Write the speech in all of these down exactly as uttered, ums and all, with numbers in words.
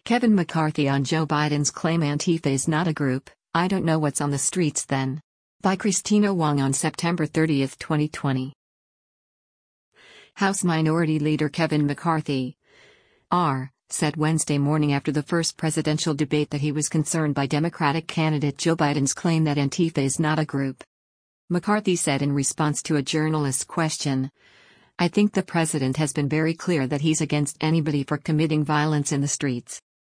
Kevin McCarthy on Joe Biden's claim Antifa is not a group. I don't know what's on the streets then. By Christina Wong on September thirtieth, twenty twenty. House Minority Leader Kevin McCarthy R. said Wednesday morning after the first presidential debate that he was concerned by Democratic candidate Joe Biden's claim that Antifa is not a group. McCarthy said in response to a journalist's question, "I think the president has been very clear that he's against anybody for committing violence in the streets."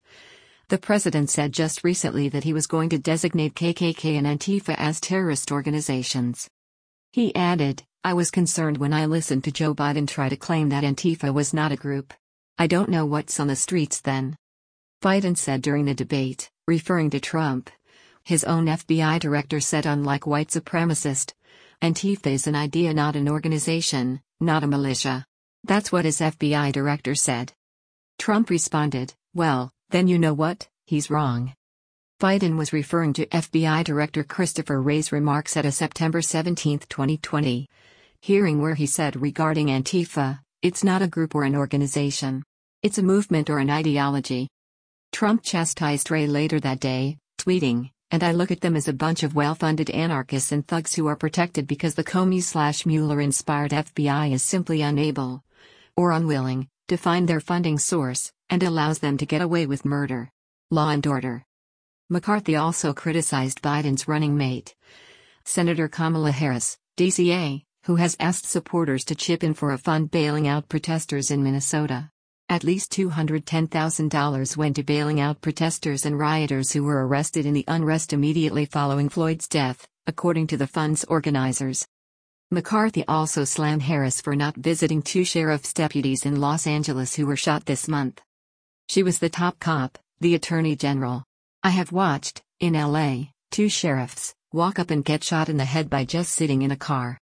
The president said just recently that he was going to designate K K K and Antifa as terrorist organizations. He added, "I was concerned when I listened to Joe Biden try to claim that Antifa was not a group. I don't know what's on the streets then." Biden said during the debate, referring to Trump. His own F B I director said unlike white supremacist, Antifa is an idea, not an organization, not a militia. That's what his F B I director said. Trump responded, "Well, then you know what, he's wrong." Biden was referring to F B I Director Christopher Wray's remarks at a September seventeenth, twenty twenty hearing where he said regarding Antifa, "It's not a group or an organization. It's a movement or an ideology." Trump chastised Wray later that day, tweeting, "And I look at them as a bunch of well-funded anarchists and thugs who are protected because the Comey-slash-Mueller-inspired F B I is simply unable or unwilling to find their funding source, and allows them to get away with murder. Law and order." McCarthy also criticized Biden's running mate, Senator Kamala Harris, D C A, who has asked supporters to chip in for a fund bailing out protesters in Minnesota. At least two hundred ten thousand dollars went to bailing out protesters and rioters who were arrested in the unrest immediately following Floyd's death, according to the fund's organizers. McCarthy also slammed Harris for not visiting two sheriff's deputies in Los Angeles who were shot this month. "She was the top cop, the attorney general. I have watched, in L A, two sheriffs walk up and get shot in the head by just sitting in a car."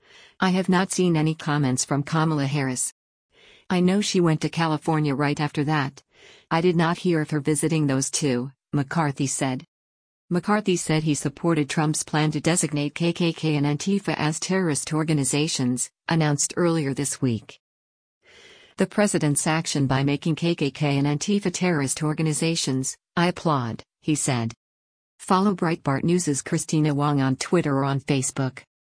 I have not seen any comments from Kamala Harris. I know she went to California right after that. I did not hear of her visiting those two, McCarthy said. McCarthy said he supported Trump's plan to designate K K K and Antifa as terrorist organizations, announced earlier this week. "The president's action by making K K K and Antifa terrorist organizations, I applaud," he said. Follow Breitbart News' Christina Wong on Twitter or on Facebook.